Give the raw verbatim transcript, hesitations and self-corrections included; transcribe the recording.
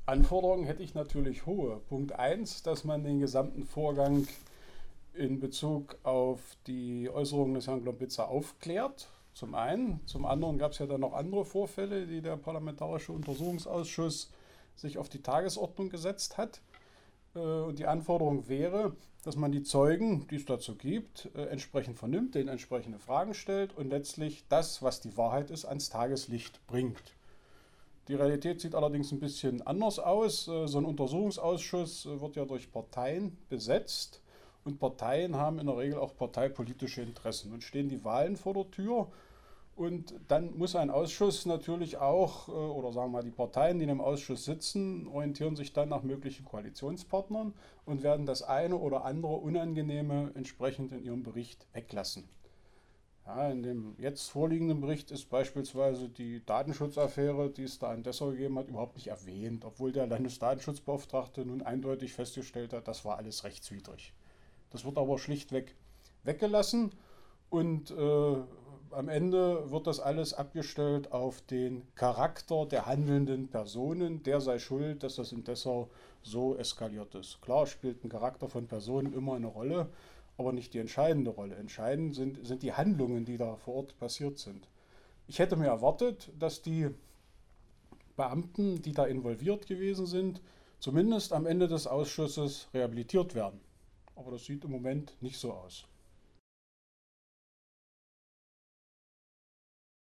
Anforderungen hätte ich natürlich hohe. Punkt eins, dass man den gesamten Vorgang in Bezug auf die Äußerungen des Herrn Globitzer aufklärt. Zum einen. Zum anderen gab es ja dann noch andere Vorfälle, die der Parlamentarische Untersuchungsausschuss sich auf die Tagesordnung gesetzt hat. Und die Anforderung wäre, dass man die Zeugen, die es dazu gibt, entsprechend vernimmt, denen entsprechende Fragen stellt und letztlich das, was die Wahrheit ist, ans Tageslicht bringt. Die Realität sieht allerdings ein bisschen anders aus. So ein Untersuchungsausschuss wird ja durch Parteien besetzt und Parteien haben in der Regel auch parteipolitische Interessen. Und stehen die Wahlen vor der Tür und dann muss ein Ausschuss natürlich auch, oder sagen wir mal die Parteien, die in dem Ausschuss sitzen, orientieren sich dann nach möglichen Koalitionspartnern und werden das eine oder andere Unangenehme entsprechend in ihrem Bericht weglassen. Ja, in dem jetzt vorliegenden Bericht ist beispielsweise die Datenschutzaffäre, die es da in Dessau gegeben hat, überhaupt nicht erwähnt, obwohl der Landesdatenschutzbeauftragte nun eindeutig festgestellt hat, das war alles rechtswidrig. Das wird aber schlichtweg weggelassen und äh, am Ende wird das alles abgestellt auf den Charakter der handelnden Personen. Der sei schuld, dass das in Dessau so eskaliert ist. Klar spielt ein Charakter von Personen immer eine Rolle, aber nicht die entscheidende Rolle. Entscheidend sind, sind die Handlungen, die da vor Ort passiert sind. Ich hätte mir erwartet, dass die Beamten, die da involviert gewesen sind, zumindest am Ende des Ausschusses rehabilitiert werden. Aber das sieht im Moment nicht so aus.